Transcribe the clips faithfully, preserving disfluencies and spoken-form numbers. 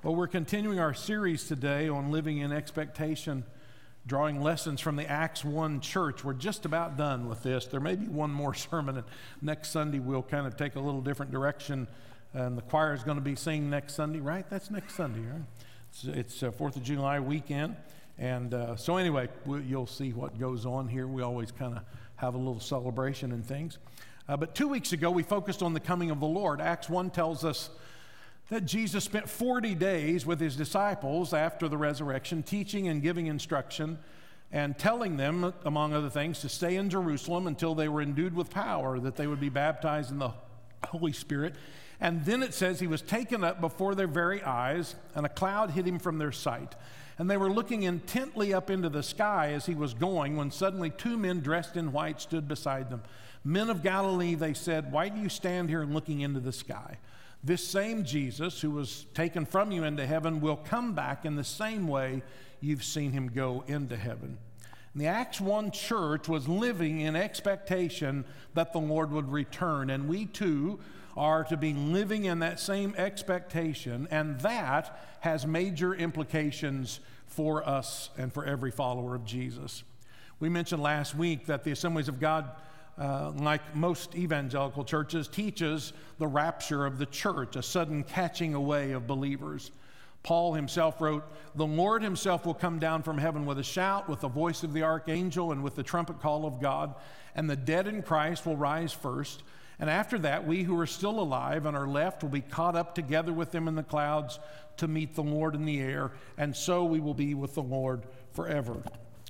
Well, we're continuing our series today on living in expectation, drawing lessons from the Acts one church. We're just about done with this. There may be one more sermon, and next Sunday we'll kind of take a little different direction, and the choir is going to be singing next Sunday, right? That's next Sunday, right? It's, it's uh, fourth of July weekend, and uh, so anyway, we, you'll see what goes on here. We always kind of have a little celebration and things. Uh, but two weeks ago, we focused on the coming of the Lord. Acts one tells us that Jesus spent forty days with his disciples after the resurrection, teaching and giving instruction and telling them, among other things, to stay in Jerusalem until they were endued with power, that they would be baptized in the Holy Spirit. And then it says he was taken up before their very eyes, and a cloud hid him from their sight. And they were looking intently up into the sky as he was going, when suddenly two men dressed in white stood beside them. Men of Galilee, they said, why do you stand here looking into the sky? This same Jesus who was taken from you into heaven will come back in the same way you've seen him go into heaven. And the Acts one church was living in expectation that the Lord would return, and we too are to be living in that same expectation, and that has major implications for us and for every follower of Jesus. We mentioned last week that the Assemblies of God, Uh, like most evangelical churches, teaches the rapture of the church, a sudden catching away of believers. Paul himself wrote, "The Lord himself will come down from heaven with a shout, with the voice of the archangel, and with the trumpet call of God, and the dead in Christ will rise first. And after that, we who are still alive and are left will be caught up together with them in the clouds to meet the Lord in the air, and so we will be with the Lord forever."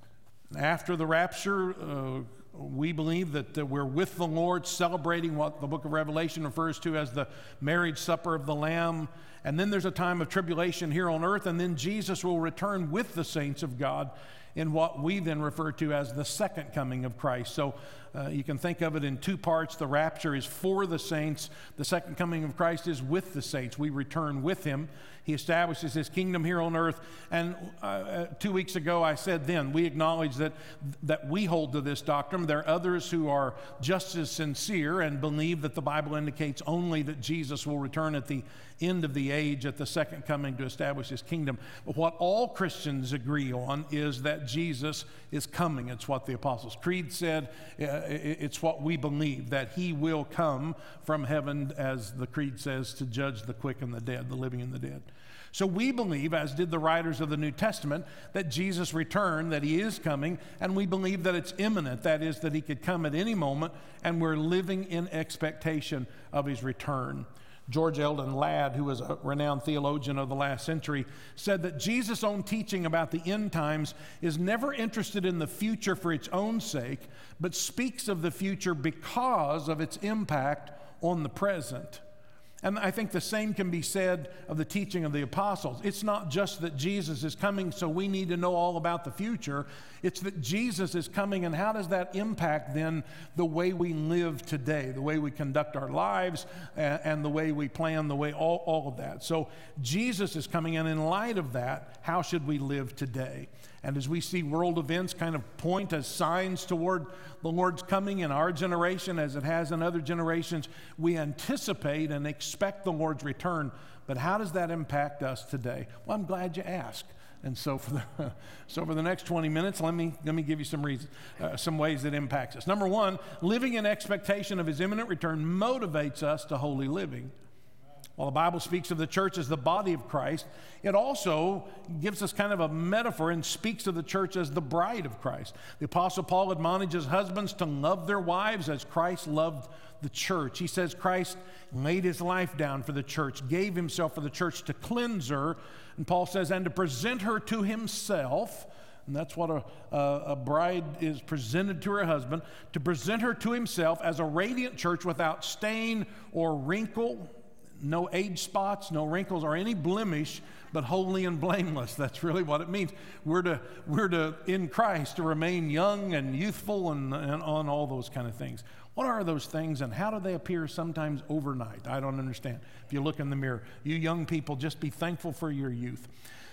After the rapture, uh, we believe that uh, we're with the Lord, celebrating what the book of Revelation refers to as the marriage supper of the Lamb. And then there's a time of tribulation here on earth, and then Jesus will return with the saints of God in what we then refer to as the second coming of Christ. So uh, you can think of it in two parts. The rapture is for the saints. The second coming of Christ is with the saints. We return with him. He establishes his kingdom here on earth. And uh, two weeks ago I said then, we acknowledge that, that we hold to this doctrine. There are others who are just as sincere and believe that the Bible indicates only that Jesus will return at the end of the age, at the second coming, to establish his kingdom. But what all Christians agree on is that Jesus is coming. It's what the Apostles' Creed said. It's what we believe, that he will come from heaven, as the Creed says, to judge the quick and the dead, the living and the dead. So we believe, as did the writers of the New Testament, that Jesus returned, that he is coming, and we believe that it's imminent. That is, that he could come at any moment, and we're living in expectation of his return. George Eldon Ladd, who was a renowned theologian of the last century, said that Jesus' own teaching about the end times is never interested in the future for its own sake, but speaks of the future because of its impact on the present. And I think the same can be said of the teaching of the apostles. It's not just that Jesus is coming, so we need to know all about the future. It's that Jesus is coming, and how does that impact then the way we live today, the way we conduct our lives, and, and the way we plan, the way, all, all of that. So Jesus is coming, and in light of that, how should we live today? And as we see world events kind of point as signs toward the Lord's coming in our generation, as it has in other generations, we anticipate and expect the Lord's return. But how does that impact us today? Well, I'm glad you asked. And so for the, so for the next twenty minutes, let me, let me give you some reasons, uh, some ways it impacts us. Number one, living in expectation of his imminent return motivates us to holy living. While the Bible speaks of the church as the body of Christ, it also gives us kind of a metaphor and speaks of the church as the bride of Christ. The Apostle Paul admonishes husbands to love their wives as Christ loved the church. He says Christ laid his life down for the church, gave himself for the church to cleanse her, and Paul says, and to present her to himself. And that's what a, a, a bride is presented to her husband, to present her to himself as a radiant church without stain or wrinkle, no age spots, no wrinkles, or any blemish, but holy and blameless. That's really what it means. We're to, we're to in Christ, to remain young and youthful and, and on all those kind of things. What are those things, and how do they appear sometimes overnight? I don't understand. If you look in the mirror, you young people, just be thankful for your youth.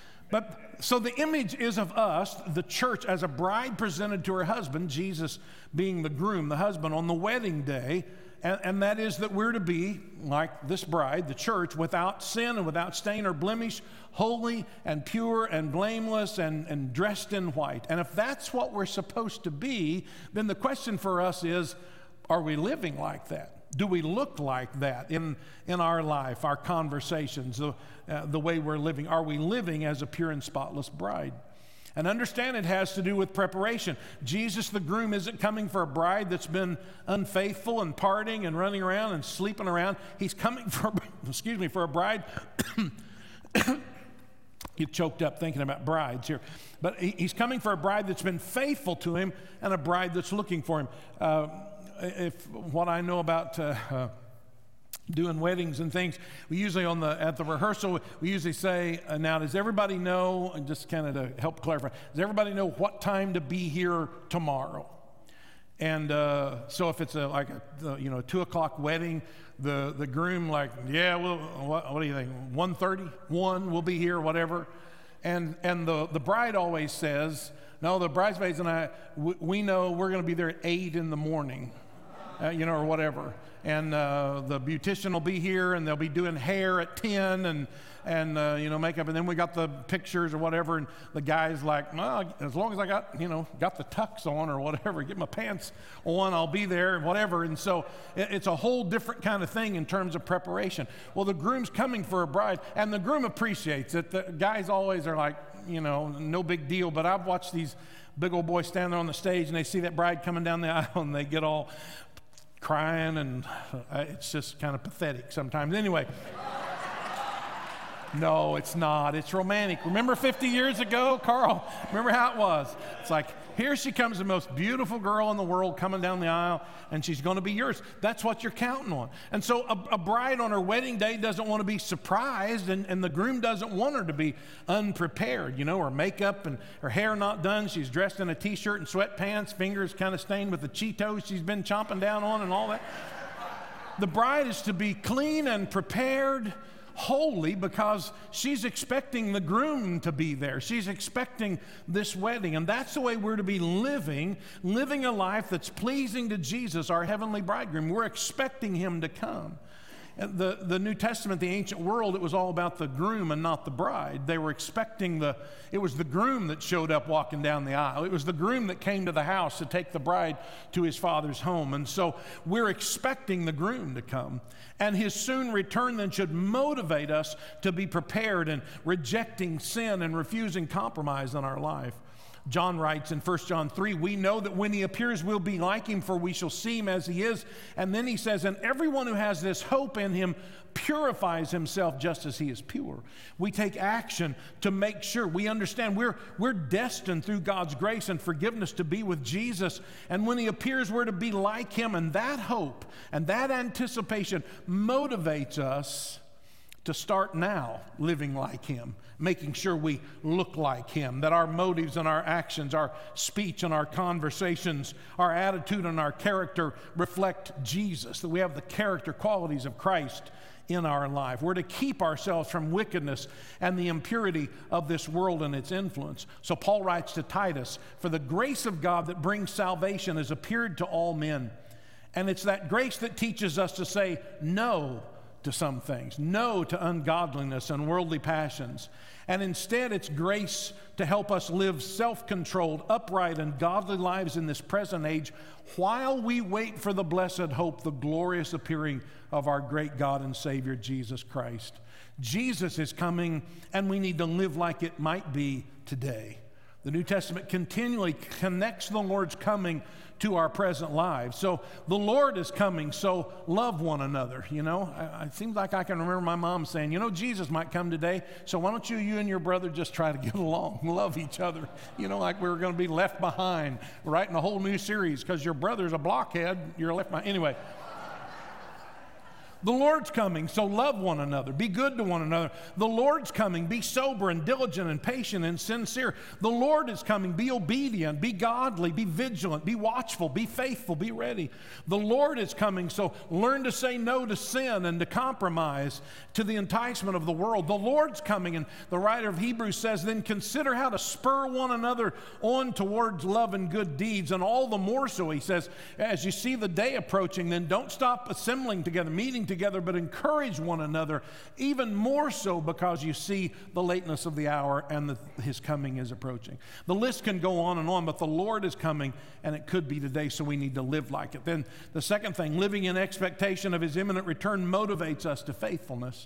But so the image is of us, the church, as a bride presented to her husband, Jesus being the groom, the husband, on the wedding day. and, and that is that we're to be like this bride, the church, without sin and without stain or blemish, holy and pure and blameless and, and dressed in white. And if that's what we're supposed to be, then the question for us is, are we living like that? Do we look like that in, in our life, our conversations, the, uh, the way we're living? Are we living as a pure and spotless bride? And understand it has to do with preparation. Jesus, the groom, isn't coming for a bride that's been unfaithful and partying and running around and sleeping around. He's coming for, excuse me, for a bride. You choked up thinking about brides here. But he, he's coming for a bride that's been faithful to him and a bride that's looking for him. Uh, if what I know about uh, uh, doing weddings and things, we usually on the at the rehearsal we usually say, uh, now does everybody know, and just kind of to help clarify, does everybody know what time to be here tomorrow? And uh, so if it's a like a you know a two o'clock wedding, the the groom like, yeah, well, what, what do you think? one thirty, one, we'll be here, whatever. And and the the bride always says, no, the bridesmaids and I, we, we know we're going to be there at eight in the morning. Uh, you know, or whatever. And uh, the beautician will be here, and they'll be doing hair at ten, and, and uh, you know, makeup. And then we got the pictures or whatever, and the guy's like, well, as long as I got, you know, got the tux on or whatever, get my pants on, I'll be there, and whatever. And so it, it's a whole different kind of thing in terms of preparation. Well, the groom's coming for a bride, and the groom appreciates it. The guys always are like, you know, no big deal. But I've watched these big old boys stand there on the stage, and they see that bride coming down the aisle, and they get all crying, and uh, it's just kind of pathetic sometimes. Anyway, no, it's not. It's romantic. Remember fifty years ago, Carl? Remember how it was? It's like, here she comes, the most beautiful girl in the world coming down the aisle, and she's going to be yours. That's what you're counting on. And so a, a bride on her wedding day doesn't want to be surprised, and, and the groom doesn't want her to be unprepared. You know, her makeup and her hair not done. She's dressed in a T-shirt and sweatpants, fingers kind of stained with the Cheetos she's been chomping down on and all that. The bride is to be clean and prepared, holy, because she's expecting the groom to be there. She's expecting this wedding, and that's the way we're to be living, living a life that's pleasing to Jesus, our heavenly bridegroom. We're expecting him to come. And the, the New Testament, the ancient world, it was all about the groom and not the bride. They were expecting the, it was the groom that showed up walking down the aisle. It was the groom that came to the house to take the bride to his father's home. And so we're expecting the groom to come. And his soon return then should motivate us to be prepared and rejecting sin and refusing compromise in our life. John writes in First John three, we know that when he appears, we'll be like him, for we shall see him as he is. And then he says, and everyone who has this hope in him purifies himself just as he is pure. We take action to make sure we understand we're, we're destined through God's grace and forgiveness to be with Jesus. And when he appears, we're to be like him. And that hope and that anticipation motivates us to start now living like him, making sure we look like him, that our motives and our actions, our speech and our conversations, our attitude and our character reflect Jesus, that we have the character qualities of Christ in our life. We're to keep ourselves from wickedness and the impurity of this world and its influence. So Paul writes to Titus, for the grace of God that brings salvation has appeared to all men. And it's that grace that teaches us to say no to some things, no to ungodliness and worldly passions. And instead, it's grace to help us live self-controlled, upright, and godly lives in this present age while we wait for the blessed hope, the glorious appearing of our great God and Savior, Jesus Christ. Jesus is coming, and we need to live like it might be today. The New Testament continually connects the Lord's coming to our present lives. So the Lord is coming, so love one another. You know, I, it seems like I can remember my mom saying, you know, Jesus might come today, so why don't you, you and your brother just try to get along, love each other. You know, like we were going to be left behind, writing a whole new series because your brother's a blockhead, you're left behind. Anyway. The Lord's coming, so love one another. Be good to one another. The Lord's coming, be sober and diligent and patient and sincere. The Lord is coming, be obedient, be godly, be vigilant, be watchful, be faithful, be ready. The Lord is coming, so learn to say no to sin and to compromise, to the enticement of the world. The Lord's coming, and the writer of Hebrews says, then consider how to spur one another on towards love and good deeds. And all the more so, he says, as you see the day approaching, then don't stop assembling together, meeting together, but encourage one another, even more so because you see the lateness of the hour and the, his coming is approaching. The list can go on and on, but the Lord is coming, and it could be today, so we need to live like it. Then the second thing, living in expectation of his imminent return motivates us to faithfulness.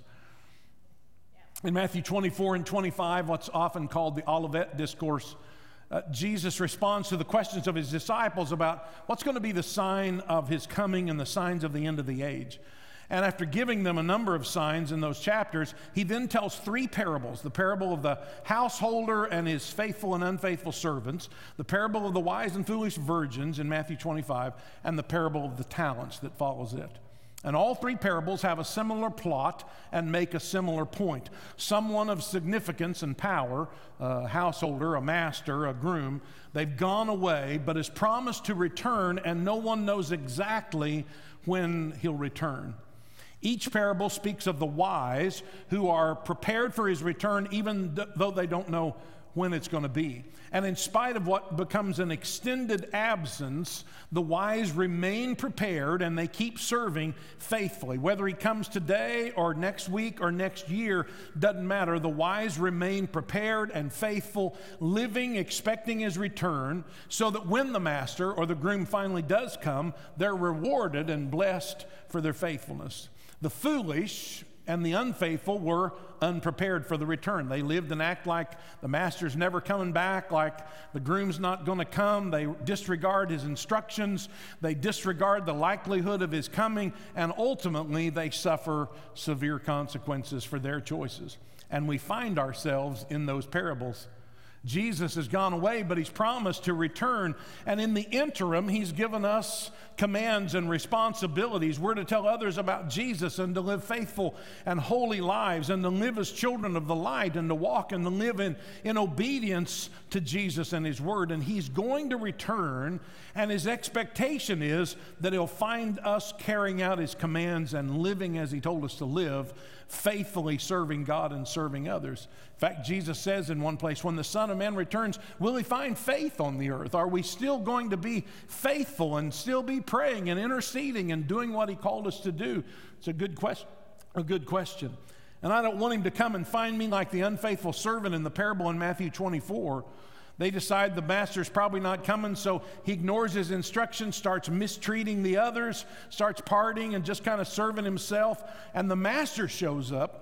In Matthew twenty-four and twenty-five, what's often called the Olivet Discourse, Uh, Jesus responds to the questions of his disciples about what's going to be the sign of his coming and the signs of the end of the age. And after giving them a number of signs in those chapters, he then tells three parables: the parable of the householder and his faithful and unfaithful servants, the parable of the wise and foolish virgins in Matthew twenty-five, and the parable of the talents that follows it. And all three parables have a similar plot and make a similar point. Someone of significance and power, a householder, a master, a groom, they've gone away, but is promised to return, and no one knows exactly when he'll return. Each parable speaks of the wise who are prepared for his return, even though they don't know when it's going to be. And in spite of what becomes an extended absence, the wise remain prepared and they keep serving faithfully. Whether he comes today or next week or next year, doesn't matter. The wise remain prepared and faithful, living, expecting his return, so that when the master or the groom finally does come, they're rewarded and blessed for their faithfulness. The foolish and the unfaithful were unprepared for the return. They lived and act like the master's never coming back, like the groom's not going to come. They disregard his instructions. They disregard the likelihood of his coming, and ultimately they suffer severe consequences for their choices. And we find ourselves in those parables. Jesus has gone away, but he's promised to return. And in the interim, he's given us commands and responsibilities. We're to tell others about Jesus and to live faithful and holy lives and to live as children of the light and to walk and to live in, in obedience to Jesus and his word. And he's going to return, and his expectation is that he'll find us carrying out his commands and living as he told us to live, faithfully serving God and serving others. In fact, Jesus says in one place, when the Son of Man returns, will he find faith on the earth? Are we still going to be faithful and still be praying and interceding and doing what he called us to do? It's a good question. A good question. And I don't want him to come and find me like the unfaithful servant in the parable in Matthew twenty-four. They decide the master's probably not coming, so he ignores his instructions, starts mistreating the others, starts partying and just kind of serving himself. And the master shows up.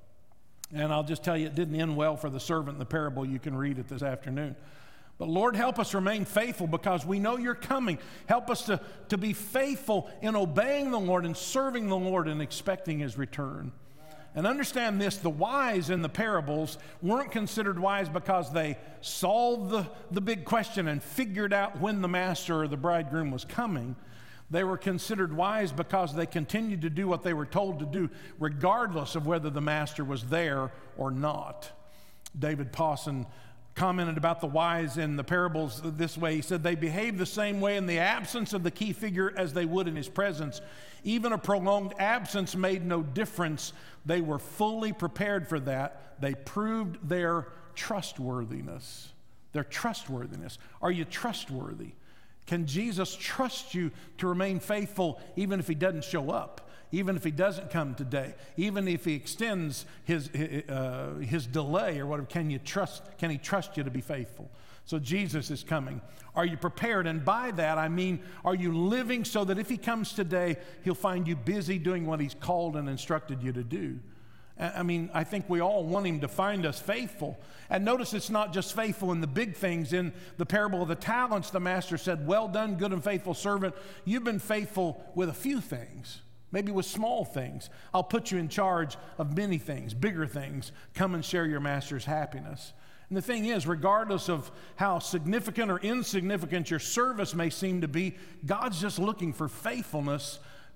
And I'll just tell you, it didn't end well for the servant in the parable. You can read it this afternoon. But Lord, help us remain faithful because we know you're coming. Help us to, to be faithful in obeying the Lord and serving the Lord and expecting his return. And understand this, the wise in the parables weren't considered wise because they solved the, the big question and figured out when the master or the bridegroom was coming. They were considered wise because they continued to do what they were told to do, regardless of whether the master was there or not. David Pawson commented about the wise in the parables this way. He said, they behave the same way in the absence of the key figure as they would in his presence. Even a prolonged absence made no difference. They were fully prepared for that. They proved their trustworthiness. Their trustworthiness. Are you trustworthy? Can Jesus trust you to remain faithful even if he doesn't show up? Even if he doesn't come today, even if he extends his, uh, his delay or whatever, can you trust, can he trust you to be faithful? So Jesus is coming. Are you prepared? And by that, I mean, are you living so that if he comes today, he'll find you busy doing what he's called and instructed you to do? I mean, I think we all want him to find us faithful. And notice it's not just faithful in the big things. In the parable of the talents, the master said, well done, good and faithful servant. You've been faithful with a few things. Maybe with small things. I'll put you in charge of many things, bigger things. Come and share your master's happiness. And the thing is, regardless of how significant or insignificant your service may seem to be, God's just looking for faithfulness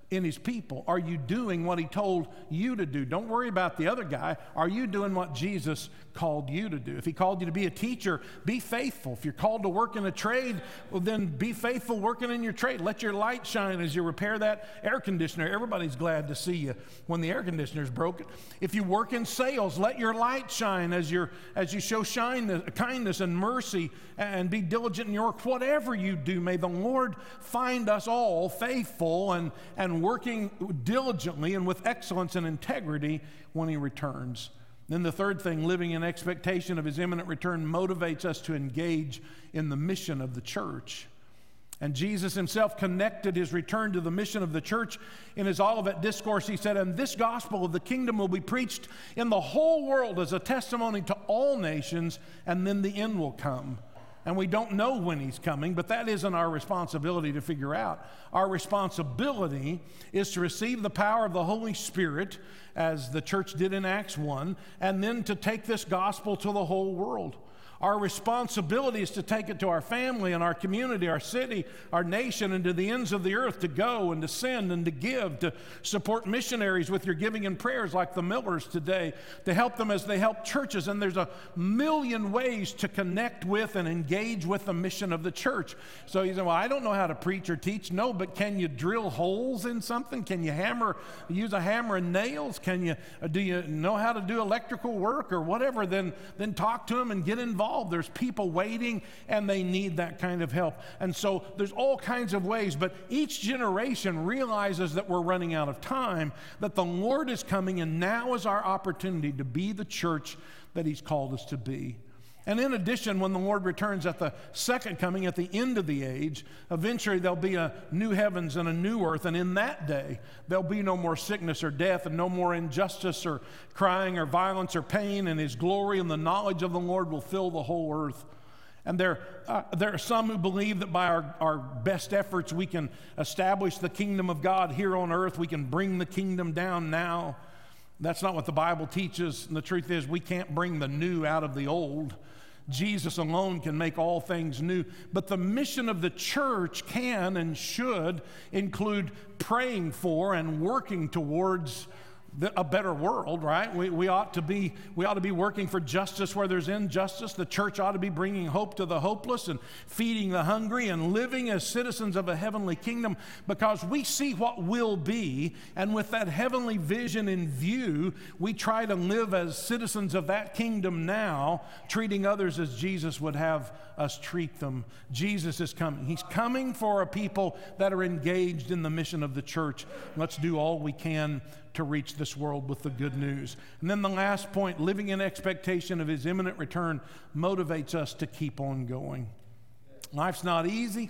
in his people? Are you doing what he told you to do? Don't worry about the other guy. Are you doing what Jesus called you to do? If he called you to be a teacher, be faithful. If you're called to work in a trade, well, then be faithful working in your trade. Let your light shine as you repair that air conditioner. Everybody's glad to see you when the air conditioner's broken. If you work in sales, let your light shine as you're as you show shine, kindness and mercy, and be diligent in your work. Whatever you do, may the Lord find us all faithful and and working diligently and with excellence and integrity when he returns. Then the third thing, living in expectation of his imminent return, motivates us to engage in the mission of the church. And Jesus himself connected his return to the mission of the church in his Olivet Discourse. He said, "And this gospel of the kingdom will be preached in the whole world as a testimony to all nations, and then the end will come." And we don't know when he's coming, but that isn't our responsibility to figure out. Our responsibility is to receive the power of the Holy Spirit, as the church did in Acts one, and then to take this gospel to the whole world. Our responsibility is to take it to our family and our community, our city, our nation, and to the ends of the earth, to go and to send and to give, to support missionaries with your giving and prayers like the Millers today, to help them as they help churches. And there's a million ways to connect with and engage with the mission of the church. So you say, well, I don't know how to preach or teach. No, but can you drill holes in something? Can you hammer, use a hammer and nails? Can you, do you know how to do electrical work or whatever? Then, then talk to them and get involved. There's people waiting and they need that kind of help. And so there's all kinds of ways, but each generation realizes that we're running out of time, that the Lord is coming, and now is our opportunity to be the church that he's called us to be. And in addition, when the Lord returns at the second coming, at the end of the age, eventually there'll be a new heavens and a new earth. And in that day, there'll be no more sickness or death, and no more injustice or crying or violence or pain. And his glory and the knowledge of the Lord will fill the whole earth. And there, uh, there are some who believe that by our, our best efforts we can establish the kingdom of God here on earth. We can bring the kingdom down now. That's not what the Bible teaches. And the truth is, we can't bring the new out of the old. Jesus alone can make all things new. But the mission of the church can and should include praying for and working towards the, a better world, right? We, we, ought to be, we ought to be working for justice where there's injustice. The church ought to be bringing hope to the hopeless and feeding the hungry and living as citizens of a heavenly kingdom, because we see what will be, and with that heavenly vision in view, we try to live as citizens of that kingdom now, treating others as Jesus would have us treat them. Jesus is coming. He's coming for a people that are engaged in the mission of the church. Let's do all we can to reach this world with the good news. And then the last point, living in expectation of his imminent return, motivates us to keep on going. Life's not easy.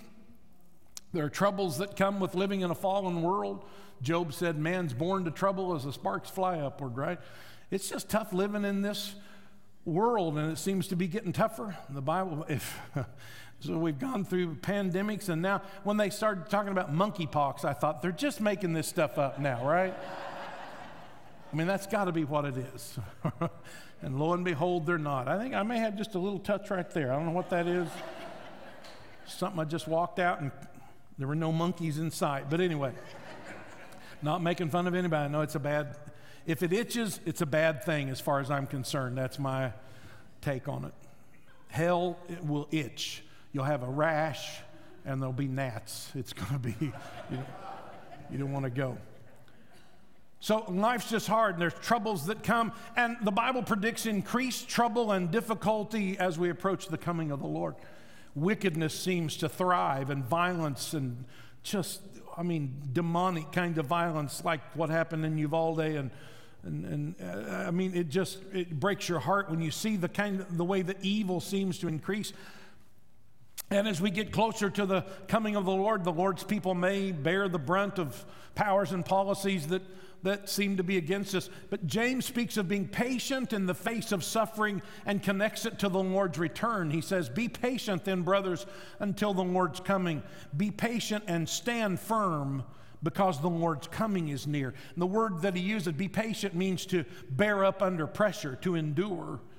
There are troubles that come with living in a fallen world. Job said, man's born to trouble as the sparks fly upward, right? It's just tough living in this world, and it seems to be getting tougher. The Bible, if so we've gone through pandemics, and now when they started talking about monkeypox, I thought, they're just making this stuff up now, right? I mean, that's got to be what it is. And lo and behold, they're not. I think I may have just a little touch right there. I don't know what that is. Something I just walked out and there were no monkeys in sight. But anyway, not making fun of anybody. I know it's a bad, if it itches, it's a bad thing as far as I'm concerned. That's my take on it. Hell, it will itch. You'll have a rash and there'll be gnats. It's going to be, you know, you don't want to go. So life's just hard, and there's troubles that come, and the Bible predicts increased trouble and difficulty as we approach the coming of the Lord. Wickedness seems to thrive, and violence, and just, I mean, demonic kind of violence, like what happened in Uvalde, and and, and uh, I mean, it just it breaks your heart when you see the kind of the way that evil seems to increase. And as we get closer to the coming of the Lord, the Lord's people may bear the brunt of powers and policies that that seem to be against us. But James speaks of being patient in the face of suffering and connects it to the Lord's return. He says, be patient then, brothers, until the Lord's coming. Be patient and stand firm, because the Lord's coming is near. And the word that he uses, be patient, means to bear up under pressure, to endure.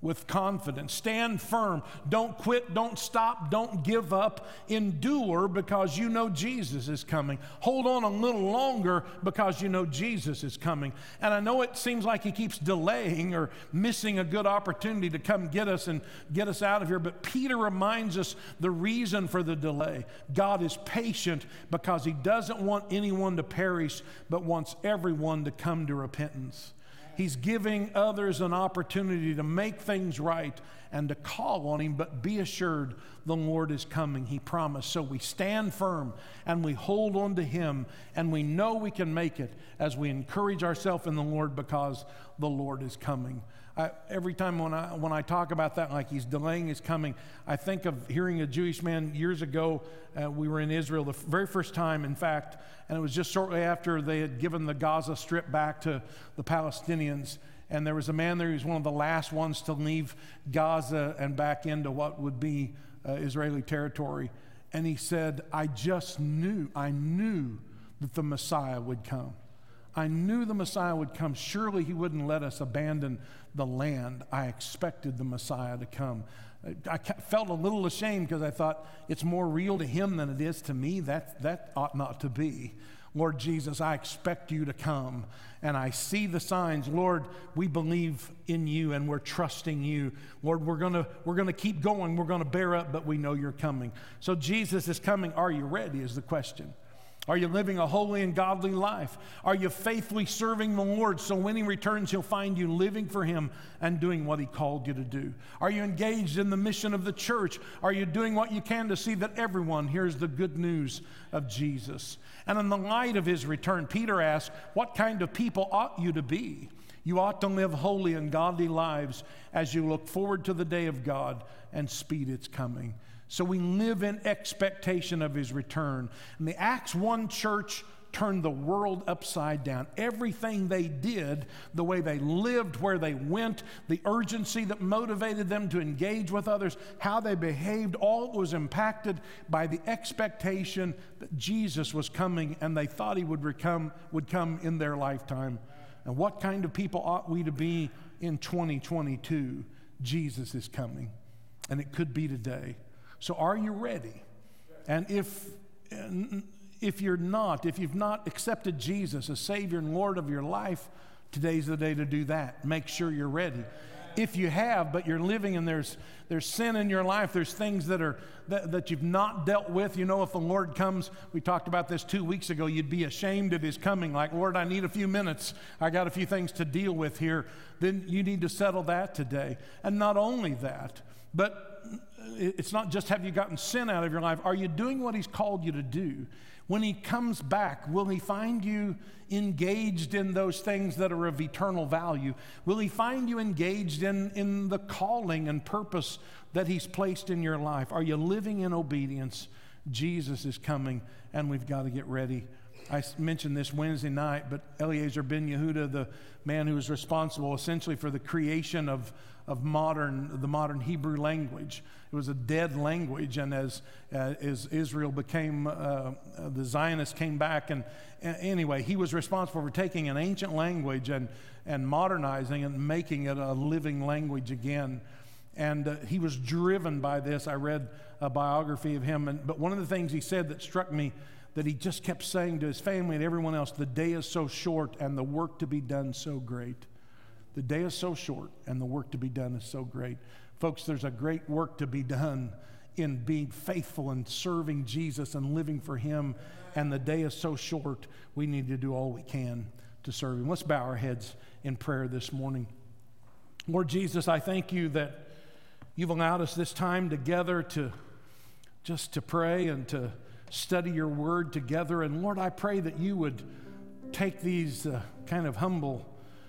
with confidence. Stand firm. Don't quit. Don't stop. Don't give up. Endure because you know Jesus is coming. Hold on a little longer because you know Jesus is coming. And I know it seems like he keeps delaying or missing a good opportunity to come get us and get us out of here. But Peter reminds us the reason for the delay. God is patient because he doesn't want anyone to perish, but wants everyone to come to repentance. He's giving others an opportunity to make things right and to call on him, but be assured the Lord is coming. He promised. So we stand firm and we hold on to him, and we know we can make it as we encourage ourselves in the Lord because the Lord is coming. I, every time when I, when I talk about that, like he's delaying his coming, I think of hearing a Jewish man years ago. Uh, we were in Israel the very first time, in fact, and it was just shortly after they had given the Gaza Strip back to the Palestinians. And there was a man there who was one of the last ones to leave Gaza and back into what would be uh, Israeli territory. And he said, I just knew, I knew that the Messiah would come. I knew the Messiah would come. Surely he wouldn't let us abandon the land. I expected the Messiah to come. I felt a little ashamed because I thought it's more real to him than it is to me. That, that ought not to be. Lord Jesus, I expect you to come, and I see the signs. Lord, we believe in you and we're trusting you. Lord, we're gonna we're gonna keep going. We're gonna bear up, but we know you're coming. So Jesus is coming. Are you ready is the question. Are you living a holy and godly life? Are you faithfully serving the Lord so when he returns, he'll find you living for him and doing what he called you to do? Are you engaged in the mission of the church? Are you doing what you can to see that everyone hears the good news of Jesus? And in the light of his return, Peter asks, what kind of people ought you to be? You ought to live holy and godly lives as you look forward to the day of God and speed its coming. So we live in expectation of his return. And the Acts one church turned the world upside down. Everything they did, the way they lived, where they went, the urgency that motivated them to engage with others, how they behaved, all was impacted by the expectation that Jesus was coming, and they thought he would come, would come in their lifetime. And what kind of people ought we to be in twenty twenty-two? Jesus is coming, and it could be today. So are you ready? And if, if you're not, if you've not accepted Jesus as Savior and Lord of your life, today's the day to do that. Make sure you're ready. If you have, but you're living and there's there's sin in your life, there's things that are that, that you've not dealt with. You know, if the Lord comes, we talked about this two weeks ago, you'd be ashamed of his coming. Like, Lord, I need a few minutes. I got a few things to deal with here. Then you need to settle that today. And not only that, but it's not just have you gotten sin out of your life. Are you doing what he's called you to do? When he comes back, will he find you engaged in those things that are of eternal value? Will he find you engaged in, in the calling and purpose that he's placed in your life? Are you living in obedience? Jesus is coming, and we've got to get ready. I mentioned this Wednesday night, but Eliezer Ben Yehuda, the man who was responsible essentially for the creation of, of modern, the modern Hebrew language. It was a dead language, and as, uh, as Israel became, uh, the Zionists came back, and uh, anyway, he was responsible for taking an ancient language and, and modernizing and making it a living language again. And uh, he was driven by this. I read a biography of him, and, but one of the things he said that struck me, that he just kept saying to his family and everyone else, the day is so short and the work to be done so great. The day is so short and the work to be done is so great. Folks, there's a great work to be done in being faithful and serving Jesus and living for him. And the day is so short, we need to do all we can to serve him. Let's bow our heads in prayer this morning. Lord Jesus, I thank you that you've allowed us this time together to just to pray and to study your word together. And Lord, I pray that you would take these uh, kind of humble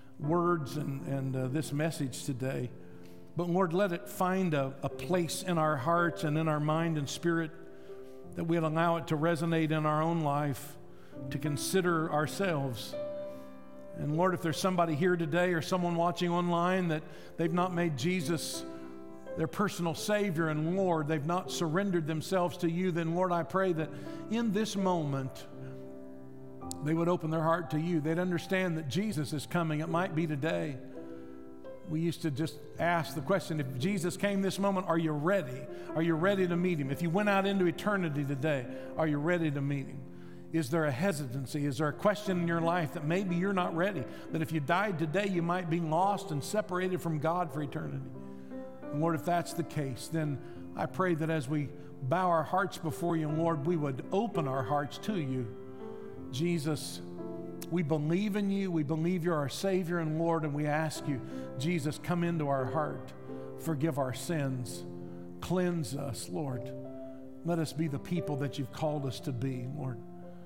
words and, and uh, this message today. But Lord, let it find a, a place in our hearts and in our mind and spirit, that we'd allow it to resonate in our own life, to consider ourselves. And Lord, if there's somebody here today or someone watching online that they've not made Jesus their personal Savior and Lord, they've not surrendered themselves to you, then Lord, I pray that in this moment they would open their heart to you. They'd understand that Jesus is coming. It might be today. we used to just ask the question, if Jesus came this moment, are you ready? Are you ready to meet him? If you went out into eternity today, are you ready to meet him? Is there a hesitancy? Is there a question in your life that maybe you're not ready? That if you died today, you might be lost and separated from God for eternity? And Lord, if that's the case, then I pray that as we bow our hearts before you, Lord, we would open our hearts to you. Jesus, we believe in you. We believe you're our Savior and Lord, and we ask you, Jesus, come into our heart. Forgive our sins. Cleanse us, Lord. Let us be the people that you've called us to be, Lord.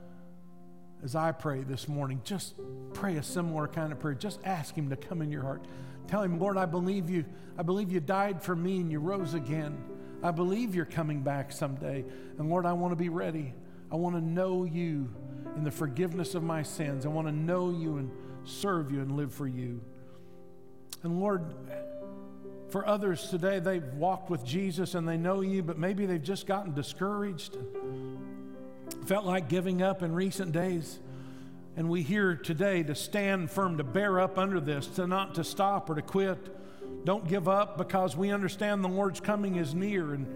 As I pray this morning, just pray a similar kind of prayer. Just ask him to come in your heart. Tell him, Lord, I believe you. I believe you died for me and you rose again. I believe you're coming back someday. And Lord, I want to be ready. I want to know you in the forgiveness of my sins. I want to know you and serve you and live for you. And Lord, for others today, they've walked with Jesus and they know you, but maybe they've just gotten discouraged and felt like giving up in recent days. And we hear today to stand firm, to bear up under this, to not to stop or to quit. Don't give up, because we understand the Lord's coming is near. And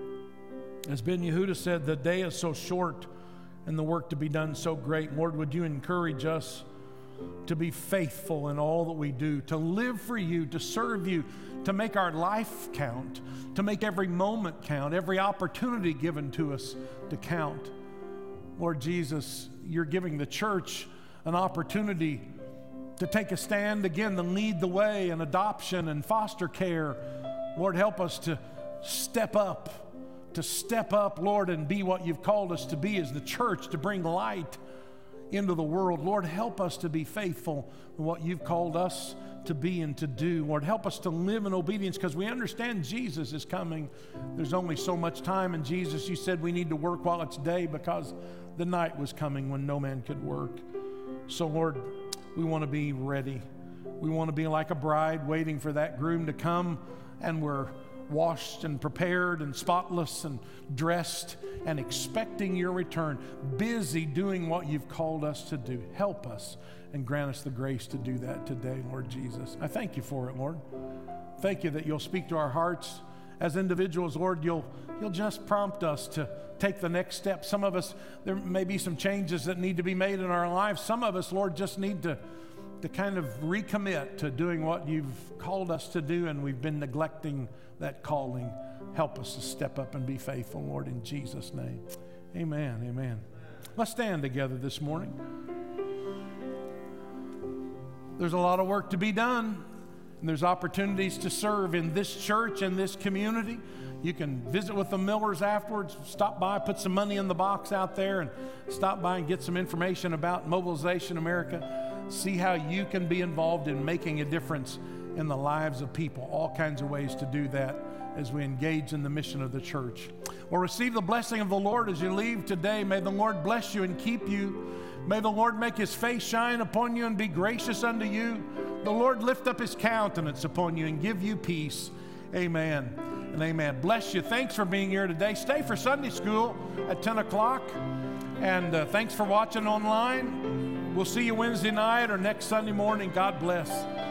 as Ben Yehuda said, the day is so short and the work to be done so great. Lord, would you encourage us to be faithful in all that we do, to live for you, to serve you, to make our life count, to make every moment count, every opportunity given to us to count. Lord Jesus, you're giving the church an opportunity to take a stand again, to lead the way in adoption and foster care. Lord, help us to step up, to step up, Lord, and be what you've called us to be as the church, to bring light into the world. Lord, help us to be faithful in what you've called us to be and to do. Lord, help us to live in obedience, because we understand Jesus is coming. There's only so much time, and Jesus, you said we need to work while it's day, because the night was coming when no man could work. So, Lord, we want to be ready. We want to be like a bride waiting for that groom to come, and we're washed and prepared and spotless and dressed and expecting your return, busy doing what you've called us to do. Help us and grant us the grace to do that today, Lord Jesus. I thank you for it, Lord. Thank you that you'll speak to our hearts as individuals, Lord. You'll, you'll just prompt us to take the next step. Some of us, there may be some changes that need to be made in our lives. Some of us, Lord, just need to, to kind of recommit to doing what you've called us to do, and we've been neglecting that calling. Help us to step up and be faithful, Lord, in Jesus' name. Amen, amen. Let's stand together this morning. There's a lot of work to be done, and there's opportunities to serve in this church and this community. You can visit with the Millers afterwards, stop by, put some money in the box out there, and stop by and get some information about Mobilization America. See how you can be involved in making a difference in the lives of people. All kinds of ways to do that as we engage in the mission of the church. Well, receive the blessing of the Lord as you leave today. May the Lord bless you and keep you. May the Lord make his face shine upon you and be gracious unto you. The Lord lift up his countenance upon you and give you peace. Amen and amen. Bless you. Thanks for being here today. Stay for Sunday school at ten o'clock. And uh, thanks for watching online. We'll see you Wednesday night or next Sunday morning. God bless.